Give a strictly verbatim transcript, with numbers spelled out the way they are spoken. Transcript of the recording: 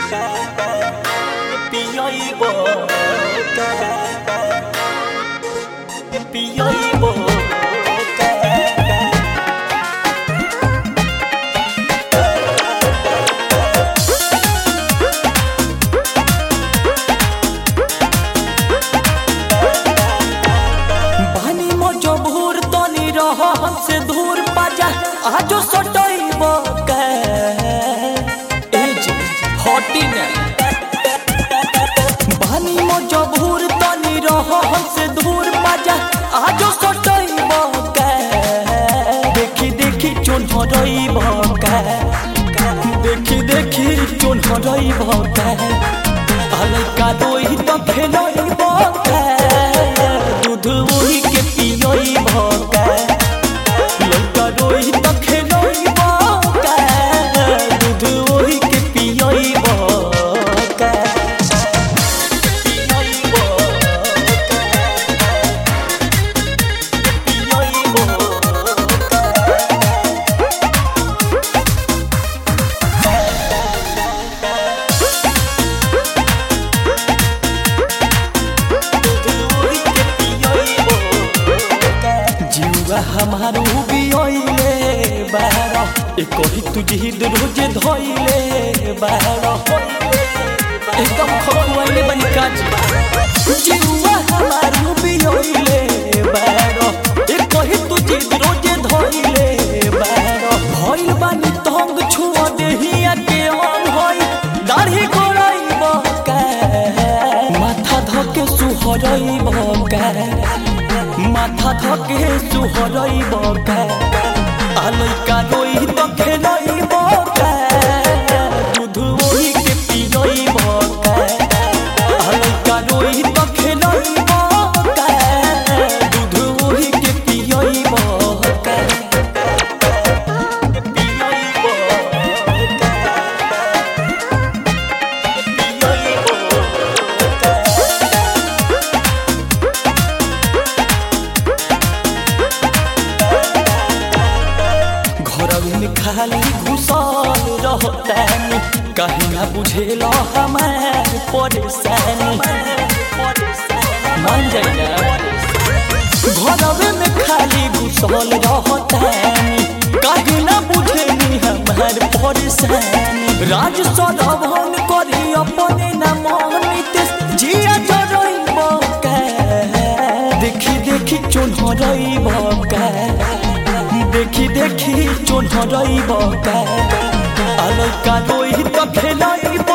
हमसे दूर बाजा आजो सटइब के एज हटी ने बानी मजबूर तनी रह हमसे दूर बाजा आजो सटइब के देखी देखी चोन हरइब के देखी देखी चोन हरइब के अलका दोही तो खेलइब के दूध वही के पियइब के हमारू बियले बारा एक ही तुझी रोजे धोइले बारा एकदम खखुआइले बनी काजी जीवा हमारू बियले बारा एक ही तुझी रोजे धोइले बारा भइल बानी तंग छुआ देहिया के हम होई दाढ़ी गोराइब के माथा धके सुहरइब के माथा धके सुहरइब के अलका रोई तो खेलइब के दूध वही के पियइब के अलका रोई तो खेलइब के दूध वही के पियइब के पियइब खाली घुसल रहतानी कहीं ना बुझेल हमार परेशानी मन जाइना घरवे में खाली घुसल रहतानी कहीं ना बुझेनी हमार परेशानी राज सदभन करी अपने ना मोहनित जिया जरइब के देखी देखी चोन हरइब के देखी देखी चोन हरइब के अलका रोई तो खेलइब